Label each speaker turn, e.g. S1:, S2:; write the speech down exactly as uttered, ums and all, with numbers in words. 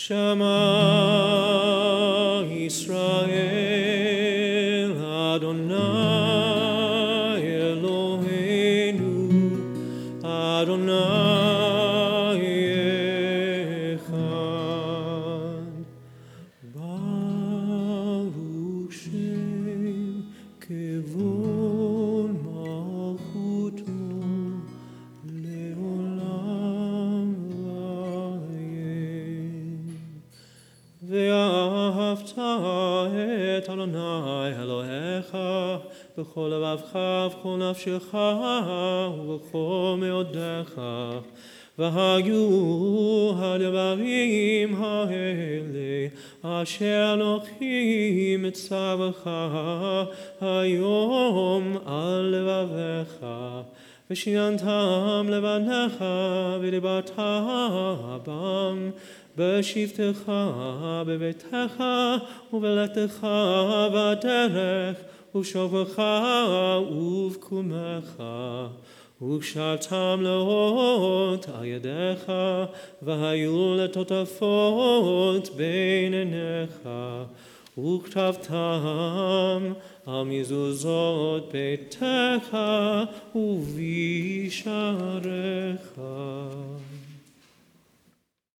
S1: Shema Yisrael Adonai Eloheinu Adonai Echad Baruch Shem Kevod Malchuto Leolam Vayed ואהבת את אדוני אלוהיך בכל לבבך ובכל נפשך ובכל מאודך והיו הדברים האלה אשר אנוכי מצווך היום על לבביך ושיננתם לבניך ודיברת בם בשבתך בביתך ובלכתך בדרך ובשוכבך ובקומך וקשרתם לאות על ידיך והיו לטוטפות בין עיניך וכתבתם על מזוזות ביתך ובשעריך.